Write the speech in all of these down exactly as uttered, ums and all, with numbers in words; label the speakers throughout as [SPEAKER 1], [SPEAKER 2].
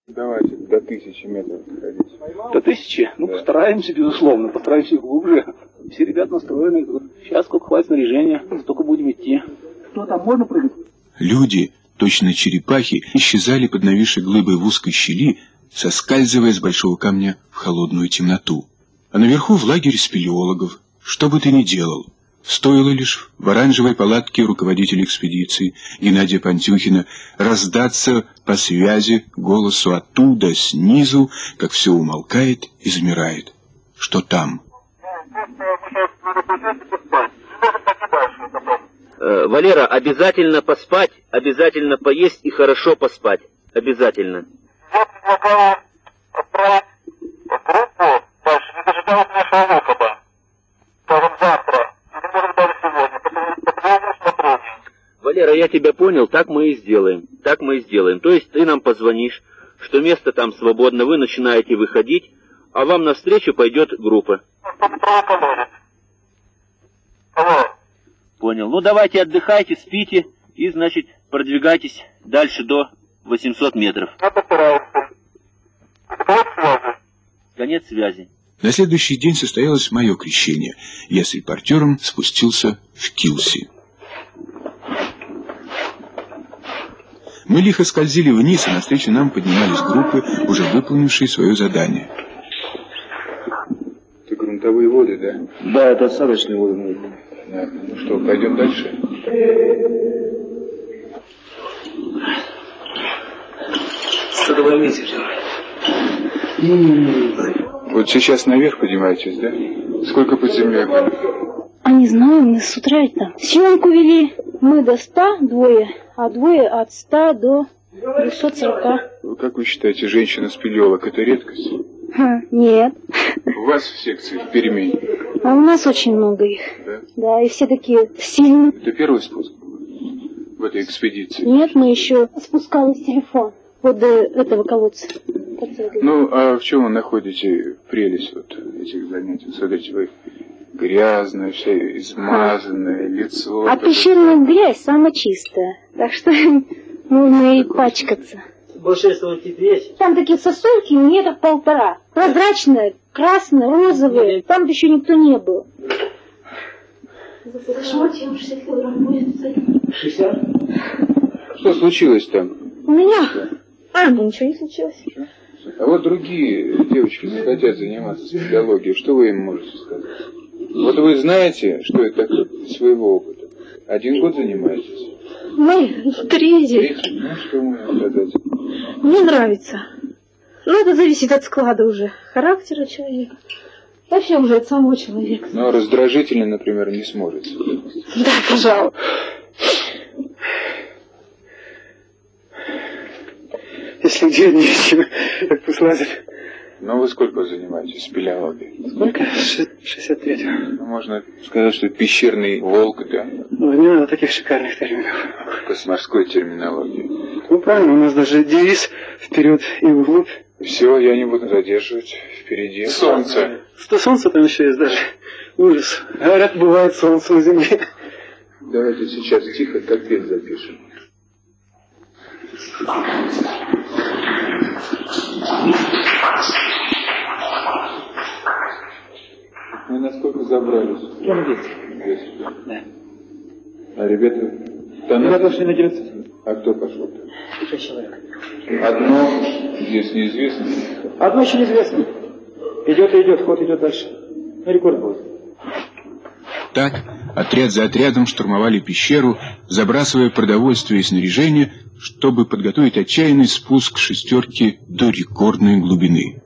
[SPEAKER 1] Давайте до тысячи метров ходить.
[SPEAKER 2] До тысячи? Ну, да. Постараемся, безусловно, постараемся глубже. Все ребята настроены. Сейчас сколько хватит снаряжения, столько будем идти. Что там, можно прыгать?
[SPEAKER 3] Люди, точно черепахи, исчезали под нависшей глыбой в узкой щели, соскальзывая с большого камня в холодную темноту. А наверху в лагере спелеологов. Что бы ты ни делал, стоило лишь в оранжевой палатке руководителя экспедиции Геннадия Пантюхина раздаться по связи голосу оттуда, снизу, как все умолкает и замирает. Что там?
[SPEAKER 4] Э, Валера, обязательно поспать, обязательно поесть и хорошо поспать. Обязательно.
[SPEAKER 5] Я предлагаю отправить группу дальше, не дожидаясь нашего выхода. Скажем, завтра. Или может даже сегодня. По твоему усмотрению.
[SPEAKER 4] Валера, я тебя понял, так мы и сделаем. Так мы и сделаем. То есть ты нам позвонишь, что место там свободно, вы начинаете выходить, а вам навстречу пойдет группа.
[SPEAKER 5] Алло.
[SPEAKER 4] Понял. Ну давайте отдыхайте, спите и, значит, продвигайтесь дальше до восьмисот метров.
[SPEAKER 5] Я постараюсь. Конец связи.
[SPEAKER 4] Конец связи.
[SPEAKER 3] На следующий день состоялось мое крещение. Я с репортером спустился в Килси. Мы лихо скользили вниз, и навстречу нам поднимались группы, уже выполнившие свое задание.
[SPEAKER 1] Это грунтовые воды, да?
[SPEAKER 2] Да, это осадочные воды.
[SPEAKER 1] Да. Ну что, пойдем дальше?
[SPEAKER 2] Садовое месяц.
[SPEAKER 1] Вот сейчас наверх поднимаетесь, да? Сколько под землей было?
[SPEAKER 6] А не знаю, мы с утра там съемку вели. Мы до ста, двое, а двое от ста до двухсот сорока.
[SPEAKER 1] Как вы считаете, женщина-спелеолог — это редкость?
[SPEAKER 6] Ха, нет.
[SPEAKER 1] У вас в секции, в Перми?
[SPEAKER 6] А у нас очень много их.
[SPEAKER 1] Да?
[SPEAKER 6] Да, и все такие сильные.
[SPEAKER 1] Это первый спуск в этой экспедиции?
[SPEAKER 6] Нет, мы еще спускались телефон под этого колодца.
[SPEAKER 1] Ну, а в чем вы находите прелесть вот этих занятий? Смотрите, вы грязная, вся измазанная, а. лицо.
[SPEAKER 6] А пещерная грязь самая чистая, так что можно и пачкаться. Там такие сосульки метров полтора, прозрачные, красные, розовые, там еще никто не был. шестьдесят килограмм будет.
[SPEAKER 1] шестьдесят? Что случилось там?
[SPEAKER 6] У меня? А, ну ничего не случилось.
[SPEAKER 1] А вот другие девочки захотят заниматься спелеологией, что вы им можете сказать? Вот вы знаете, что это такое из своего опыта? Один год занимаетесь?
[SPEAKER 6] Мы третий.
[SPEAKER 1] Третий? Ну, что можно сказать?
[SPEAKER 6] Мне нравится. Ну, это зависит от склада уже, характера человека. Вообще уже от самого человека.
[SPEAKER 1] Но раздражительно, например, не сможете.
[SPEAKER 6] Да, пожалуй.
[SPEAKER 2] Если где нечего, так пусть лазят.
[SPEAKER 1] Ну, вы сколько занимаетесь спелеологией?
[SPEAKER 2] Сколько? шестьдесят три.
[SPEAKER 1] Ну, можно сказать, что пещерный волк, да?
[SPEAKER 2] Ну, не надо таких шикарных терминов.
[SPEAKER 1] Косморской терминологии.
[SPEAKER 2] Ну, правильно, у нас даже девиз «Вперед и вглубь».
[SPEAKER 1] Все, я не буду задерживать. Впереди солнце.
[SPEAKER 2] Что солнце там еще есть даже? Ужас. Говорят, бывает солнце на земле.
[SPEAKER 1] Давайте сейчас тихо котлет запишем. Мы насколько забрались?
[SPEAKER 2] Кило двести.
[SPEAKER 1] двести.
[SPEAKER 2] Да.
[SPEAKER 1] А ребята...
[SPEAKER 2] Ребята пошли на девятьсот.
[SPEAKER 1] А кто пошел-то?
[SPEAKER 2] Шесть человек.
[SPEAKER 1] Одно здесь неизвестно?
[SPEAKER 2] Одно еще неизвестно. Идет и идет, ход идет дальше. Рекорд будет.
[SPEAKER 3] Так, отряд за отрядом штурмовали пещеру, забрасывая продовольствие и снаряжение, чтобы подготовить отчаянный спуск шестерки до рекордной глубины.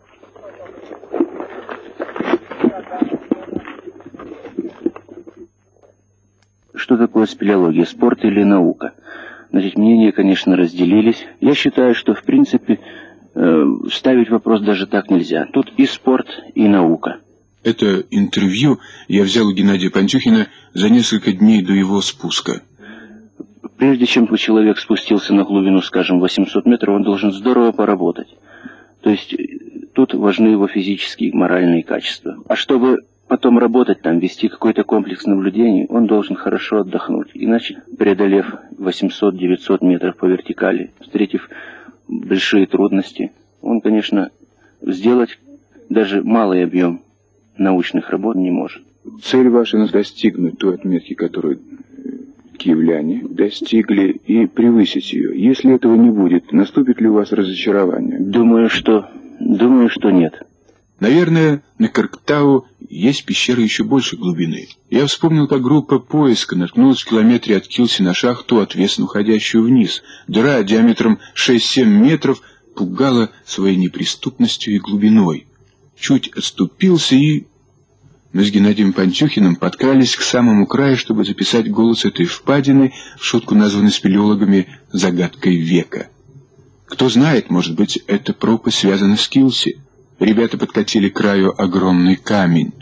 [SPEAKER 4] Что такое спелеология, спорт или наука? Значит, мнения, конечно, разделились. Я считаю, что, в принципе, э, ставить вопрос даже так нельзя. Тут и спорт, и наука.
[SPEAKER 3] Это интервью я взял у Геннадия Пантюхина за несколько дней до его спуска.
[SPEAKER 4] Прежде чем человек спустился на глубину, скажем, восемьсот метров, он должен здорово поработать. То есть тут важны его физические и моральные качества. А чтобы потом работать там, вести какой-то комплекс наблюдений, он должен хорошо отдохнуть. Иначе, преодолев восемьсот-девятьсот метров по вертикали, встретив большие трудности, он, конечно, сделать даже малый объем научных работ не может.
[SPEAKER 3] Цель ваша достигнуть той отметки, которую киевляне достигли, и превысить ее. Если этого не будет, наступит ли у вас разочарование?
[SPEAKER 4] Думаю, что... Думаю, что нет.
[SPEAKER 3] Наверное, на Карктау есть пещеры еще большей глубины. Я вспомнил, как группа поиска наткнулась в километре от Килси на шахту, отвесно уходящую вниз. Дыра диаметром шесть-семь метров пугала своей неприступностью и глубиной. Чуть отступился и... Мы с Геннадием Пантюхиным подкрались к самому краю, чтобы записать голос этой впадины, в шутку названной спелеологами «загадкой века». Кто знает, может быть, эта пропасть связана с Килси. Ребята подкатили к краю огромный камень.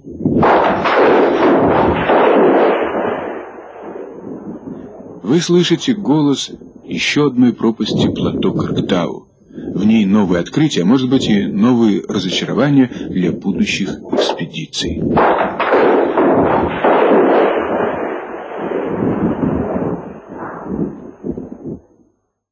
[SPEAKER 3] Вы слышите голос еще одной пропасти плато Карктау. В ней новые открытия, а может быть и новые разочарования для будущих экспедиций.